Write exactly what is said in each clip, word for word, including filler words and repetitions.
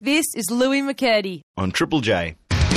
This is Louis McCurdy on Triple J.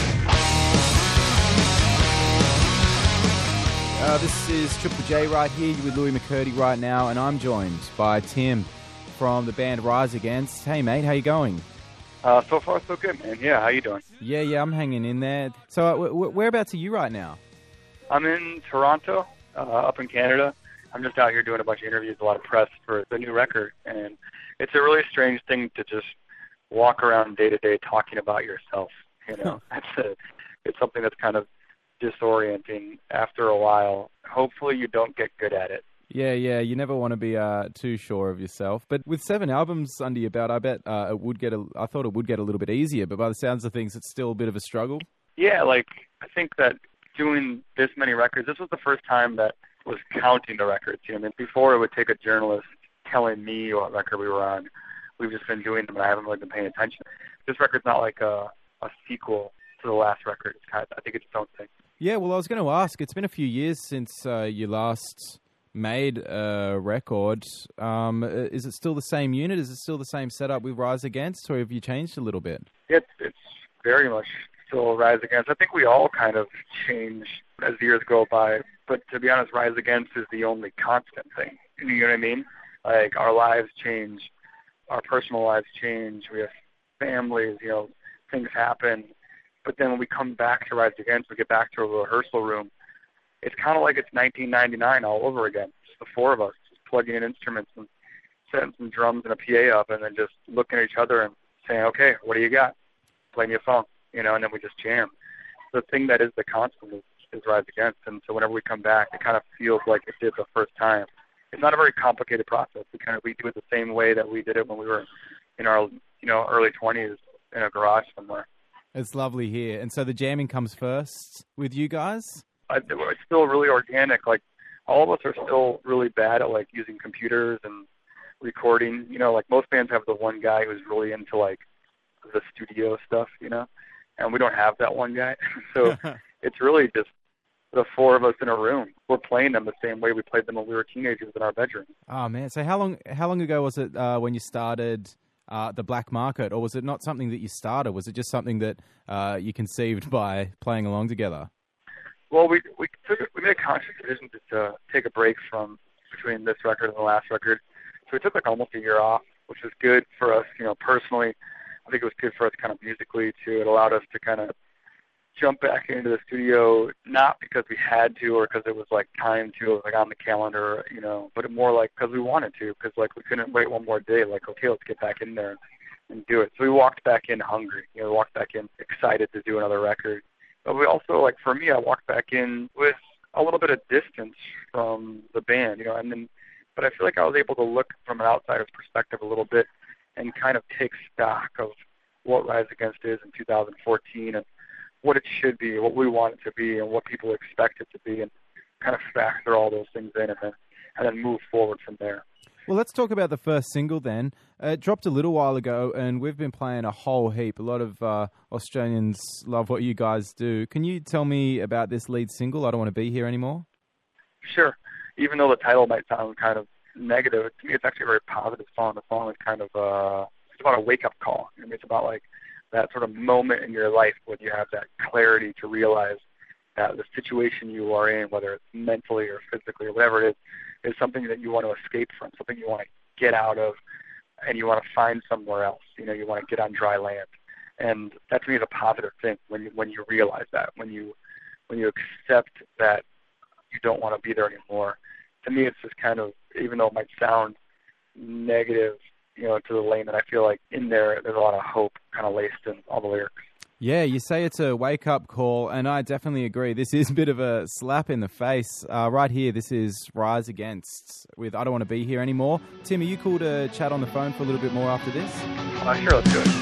Uh, this is Triple J right here with Louis McCurdy right now, and I'm joined by Tim from the band Rise Against. Hey, mate, how you going? Uh, so far, so good, man. Yeah, how you doing? Yeah, yeah, I'm hanging in there. So, uh, w- w- whereabouts are you right now? I'm in Toronto, uh, up in Canada. I'm just out here doing a bunch of interviews, a lot of press for the new record, and it's a really strange thing to just walk around day to day talking about yourself. You know, that's a, it's something that's kind of disorienting after a while. Hopefully, you don't get good at it. Yeah, yeah, you never want to be uh, too sure of yourself. But with seven albums under your belt, I bet uh, it would get. A, I thought it would get a little bit easier. But by the sounds of things, it's still a bit of a struggle. Yeah, like I think that doing this many records, this was the first time that was counting the records. You know, I mean, before it would take a journalist telling me what record we were on. We've just been doing them, and I haven't really been paying attention. This record's not like a, a sequel to the last record. It's kind of, I think it's its own thing. Yeah, well, I was going to ask. It's been a few years since uh, you last made a record. Um, is it still the same unit? Is it still the same setup with Rise Against, or have you changed a little bit? It's, it's very much still Rise Against. I think we all kind of change as years go by. But to be honest, Rise Against is the only constant thing. You know what I mean? Like, our lives change. Our personal lives change. We have families, you know, things happen. But then when we come back to Rise Against, we get back to a rehearsal room. It's kind of like it's nineteen ninety-nine all over again. Just the four of us, just plugging in instruments and setting some drums and a P A up, and then just looking at each other and saying, okay, what do you got? Play me a song, you know, and then we just jam. The thing that is the constant is, is Rise Against, and so whenever we come back, it kind of feels like it did the first time. It's not a very complicated process. We kind of we do it the same way that we did it when we were in our, you know, early twenties in a garage somewhere. It's lovely here. And so the jamming comes first with you guys? I, it's still really organic. Like, all of us are still really bad at, like, using computers and recording. You know, like, most bands have the one guy who's really into, like, the studio stuff, you know? And we don't have that one guy. So it's really just the four of us in a room. We're playing them the same way we played them when we were teenagers in our bedroom. Oh, man. So how long how long ago was it uh, when you started uh, the Black Market? Or was it not something that you started? Was it just something that uh, you conceived by playing along together? Well, we we took we made a conscious decision to uh, take a break from between this record and the last record. So we took like almost a year off, which was good for us, you know, personally. I think it was good for us kind of musically too. It allowed us to kind of jump back into the studio, not because we had to or because it was like time to, it was like on the calendar, you know, but more like because we wanted to, because like we couldn't wait one more day. Like, okay, let's get back in there and do it. So we walked back in hungry, you know, we walked back in excited to do another record. But we also, like, for me, I walked back in with a little bit of distance from the band, you know, and then, but I feel like I was able to look from an outsider's perspective a little bit and kind of take stock of what Rise Against is in two thousand fourteen and what it should be, what we want it to be, and what people expect it to be, and kind of factor all those things in and then, and then move forward from there. Well, let's talk about the first single then. Uh, it dropped a little while ago, and we've been playing a whole heap. A lot of uh, Australians love what you guys do. Can you tell me about this lead single, I Don't Want to Be Here Anymore? Sure. Even though the title might sound kind of negative, to me it's actually a very positive song. The song is kind of uh, it's about a wake-up call. I mean, it's about like that sort of moment in your life when you have that clarity to realize that the situation you are in, whether it's mentally or physically or whatever it is, is something that you want to escape from, something you want to get out of, and you want to find somewhere else. You know, you want to get on dry land. And that to me is a positive thing when you when you realize that, when you when you accept that you don't want to be there anymore. To me, it's just kind of, even though it might sound negative, you know, to the lane, that I feel like in there, there's a lot of hope kind of laced in all the lyrics. Yeah, you say it's a wake-up call, and I definitely agree. This is a bit of a slap in the face. Uh, right here, this is Rise Against with I Don't Want to Be Here Anymore. Tim, are you cool to chat on the phone for a little bit more after this? Uh, sure, let's do it.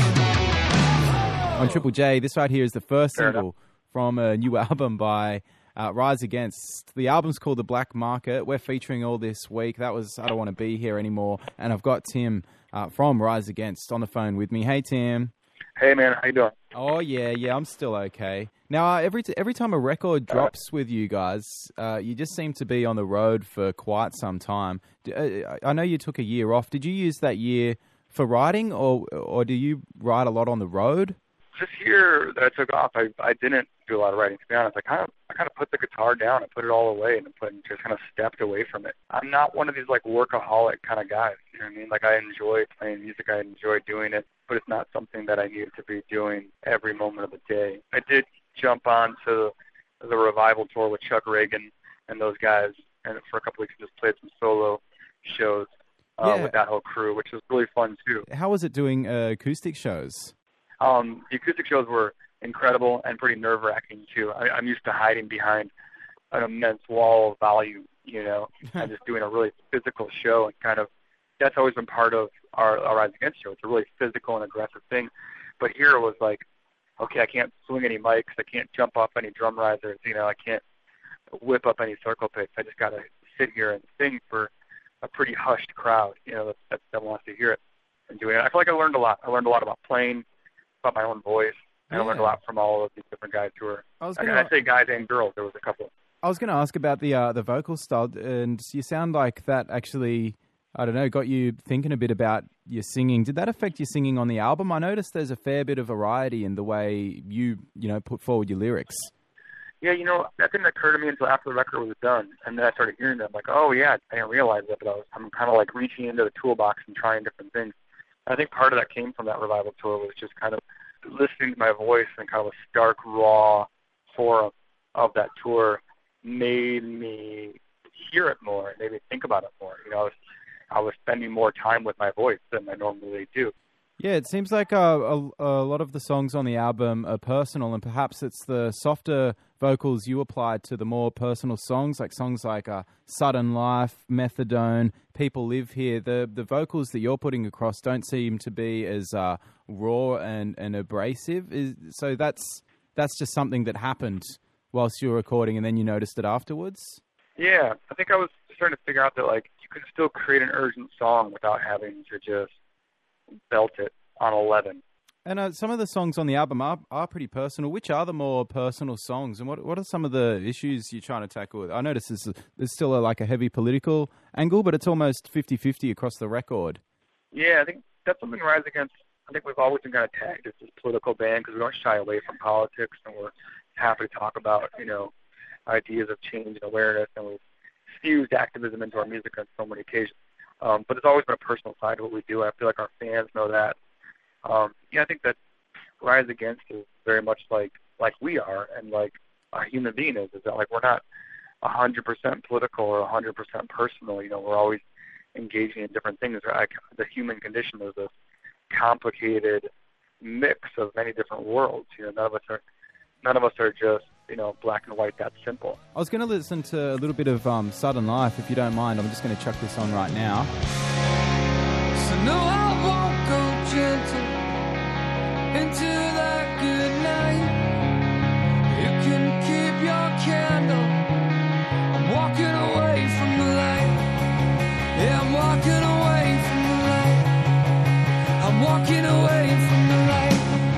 Nice. On Triple J, this right here is the first Fair single enough. from a new album by uh, Rise Against. The album's called The Black Market. We're featuring all this week. That was I Don't Want to Be Here Anymore. And I've got Tim uh, from Rise Against on the phone with me. Hey, Tim. Hey, man, how you doing? Oh, yeah, yeah, I'm still okay. Now, uh, every t- every time a record drops with you guys, uh, you just seem to be on the road for quite some time. D- uh, I know you took a year off. Did you use that year for riding, or or do you ride a lot on the road? This year that I took off, I I didn't do a lot of writing. To be honest, I kind of I kind of put the guitar down and put it all away, and put and just kind of stepped away from it. I'm not one of these like workaholic kind of guys. You know what I mean? Like I enjoy playing music, I enjoy doing it, but it's not something that I needed to be doing every moment of the day. I did jump on to the, the Revival tour with Chuck Reagan and those guys, and for a couple weeks just played some solo shows uh, Yeah. with that whole crew, which was really fun too. How was it doing uh, acoustic shows? Um, the acoustic shows were incredible and pretty nerve-wracking too. I, I'm used to hiding behind an immense wall of volume, you know, and just doing a really physical show, and kind of that's always been part of our, our Rise Against show. It's a really physical and aggressive thing. But here it was like, okay, I can't swing any mics, I can't jump off any drum risers, you know, I can't whip up any circle picks. I just got to sit here and sing for a pretty hushed crowd, you know, that, that, that wants to hear it and doing it. I feel like I learned a lot. I learned a lot about playing, about my own voice. And Yeah. I learned a lot from all of these different guys who were, I was and gonna, I say guys and girls, there was a couple. I was going to ask about the uh, the vocal style, and you sound like that actually, I don't know, got you thinking a bit about your singing. Did that affect your singing on the album? I noticed there's a fair bit of variety in the way you, you know, put forward your lyrics. Yeah, you know, that didn't occur to me until after the record was done, and then I started hearing them. Like, oh yeah, I didn't realize that, but I was, I'm kind of like reaching into the toolbox and trying different things. I think part of that came from that Revival tour, was just kind of listening to my voice and kind of a stark, raw forum of that tour made me hear it more, made me think about it more. You know, I was, I was spending more time with my voice than I normally do. Yeah, it seems like uh, a, a lot of the songs on the album are personal, and perhaps it's the softer vocals you applied to the more personal songs, like songs like uh, Sudden Life, Methadone, People Live Here. The the vocals that you're putting across don't seem to be as uh, raw and, and abrasive. Is, so that's that's just something that happened whilst you were recording, and then you noticed it afterwards? Yeah, I think I was starting to figure out that, like, you can still create an urgent song without having to just belt it on eleven. And uh, some of the songs on the album are, are pretty personal. Which are the more personal songs, and what what are some of the issues you're trying to tackle? I notice there's, there's still a, like a heavy political angle, but it's almost fifty-fifty across the record. Yeah, I think that's something Rise Against. I think we've always been kind of tagged as this political band because we don't shy away from politics, and we're happy to talk about, you know, ideas of change and awareness, and we've fused activism into our music on so many occasions. Um, but it's always been a personal side to what we do. I feel like our fans know that. Um, yeah, I think that Rise Against is very much like like we are, and like a human being is. Is that like we're not one hundred percent political or one hundred percent personal. You know, we're always engaging in different things. Like the human condition is this complicated mix of many different worlds. You know, none of us are none of us are just, you know, black and white. That's simple. I was going to listen to a little bit of um, Sudden Life, if you don't mind. I'm just going to chuck this on right now. So no, I won't go gentle into that good night. You can keep your candle. I'm walking away from the light. Yeah, I'm walking away from the light. I'm walking away from the light.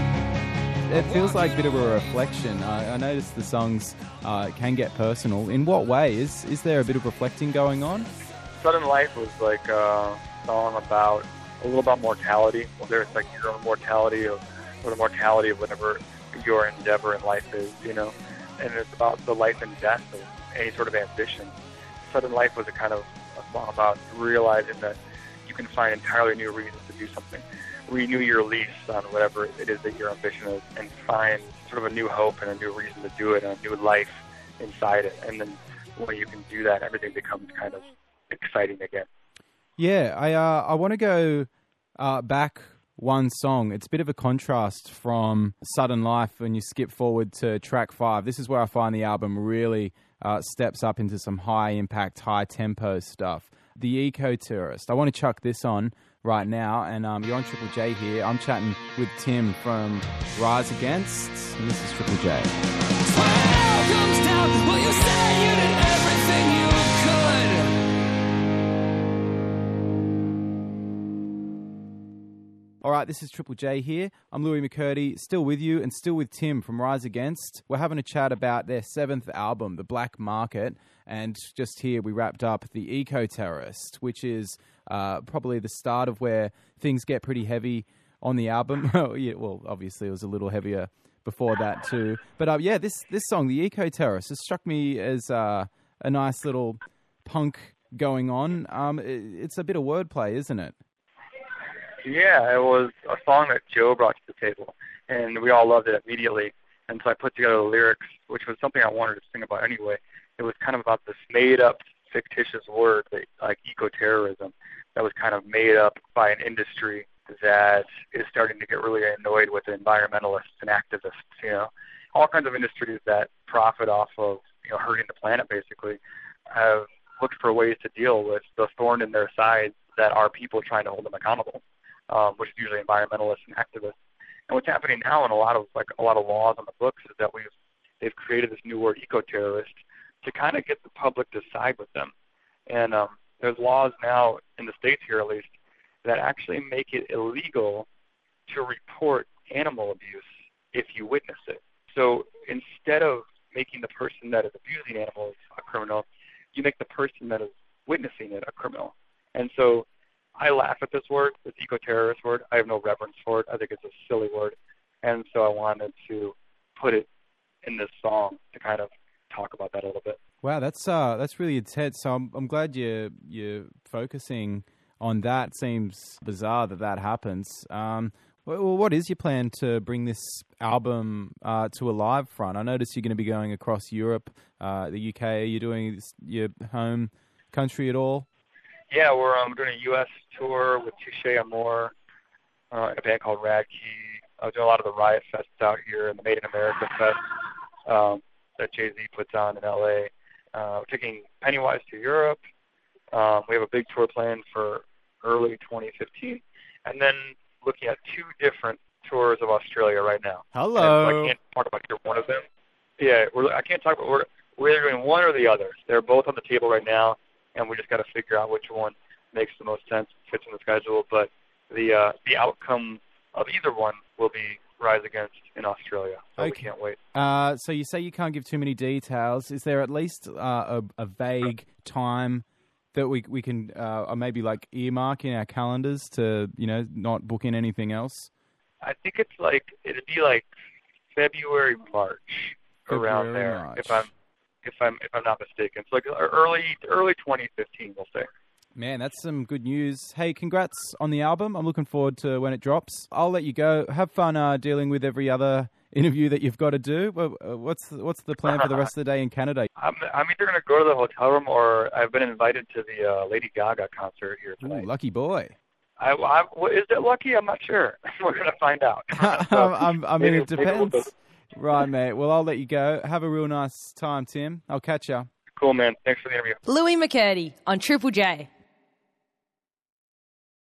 It feels like a bit of a reflection. I, I noticed the songs uh, can get personal. In what way? Is is there a bit of reflecting going on? Sudden Life was like a song about a little about mortality, whether it's like your own mortality or, or the mortality of whatever your endeavor in life is, you know. And it's about the life and death of any sort of ambition. Sudden Life was a kind of a song about realizing that you can find entirely new reasons to do something. Renew your lease on whatever it is that your ambition is, and find sort of a new hope and a new reason to do it, and a new life inside it. And then when you can do that, everything becomes kind of exciting again. Yeah, I uh, I want to go uh, back one song. It's a bit of a contrast from Sudden Life when you skip forward to track five. This is where I find the album really uh, steps up into some high-impact, high-tempo stuff. The Eco-Tourist. I want to chuck this on right now, and um, you're on Triple J here. I'm chatting with Tim from Rise Against, and this is Triple J. When it all comes down, well, you say you did everything you could. All right, right, this is Triple J here. I'm Louis McCurdy, still with you and still with Tim from Rise Against. We're having a chat about their seventh album, The Black Market, and just here we wrapped up The Eco-Terrorist, which is uh, probably the start of where things get pretty heavy on the album. yeah, well, obviously it was a little heavier before that too. But uh, yeah, this, this song, The Eco-Terrorist, has struck me as uh, a nice little punk going on. Um, it, it's a bit of wordplay, isn't it? Yeah, it was a song that Joe brought to the table, and we all loved it immediately. And so I put together the lyrics, which was something I wanted to sing about anyway. It was kind of about this made-up, fictitious word, that, like eco-terrorism, that was kind of made up by an industry that is starting to get really annoyed with environmentalists and activists, you know. All kinds of industries that profit off of, you know, hurting the planet, basically, have looked for ways to deal with the thorn in their side that are people trying to hold them accountable. Um, which is usually environmentalists and activists. And what's happening now in a lot of like a lot of laws on the books is that we've they've created this new word, eco-terrorist, to kind of get the public to side with them. And um, there's laws now in the States here, at least, that actually make it illegal to report animal abuse if you witness it. So instead of making the person that is abusing animals a criminal, you make the person that is witnessing it a criminal. And so I laugh at this word, this eco-terrorist word. I have no reverence for it. I think it's a silly word. And so I wanted to put it in this song to kind of talk about that a little bit. Wow, that's uh, that's really intense. So I'm, I'm glad you're, you're focusing on that. It seems bizarre that that happens. Um, well, what is your plan to bring this album uh, to a live front? I noticed you're going to be going across Europe, uh, the U K. Are you doing this, your home country at all? Yeah, we're um, doing a U S tour with Touche Amore, uh, a band called Radkey. I was doing a lot of the Riot Fests out here and the Made in America Fest um, that Jay-Z puts on in L A. Uh, we're taking Pennywise to Europe. Um, we have a big tour planned for early twenty fifteen. And then looking at two different tours of Australia right now. Hello. So I can't talk about either one of them. Yeah, we're, I can't talk about, we're, we're either doing one or the other. They're both on the table right now. And we just got to figure out which one makes the most sense, fits in the schedule. But the uh, the outcome of either one will be Rise Against in Australia. So okay. We can't wait. Uh, so you say you can't give too many details. Is there at least uh, a, a vague time that we we can uh, or maybe like earmark in our calendars to, you know, not book in anything else? I think it's like it'd be like February, March, February, around there. March. If I'm if I'm if I'm not mistaken. So like early early twenty fifteen, we'll say. Man, that's some good news. Hey, congrats on the album. I'm looking forward to when it drops. I'll let you go. Have fun uh, dealing with every other interview that you've got to do. What's what's the plan for the rest of the day in Canada? I'm I'm either going to go to the hotel room or I've been invited to the uh, Lady Gaga concert here tonight. Ooh, lucky boy. I, I, is it lucky? I'm not sure. We're going to find out. So I'm, I mean, maybe, it depends. We'll right, mate. Well, I'll let you go. Have a real nice time, Tim. I'll catch you. Cool, man. Thanks for the interview. Louis McCurdy on Triple J.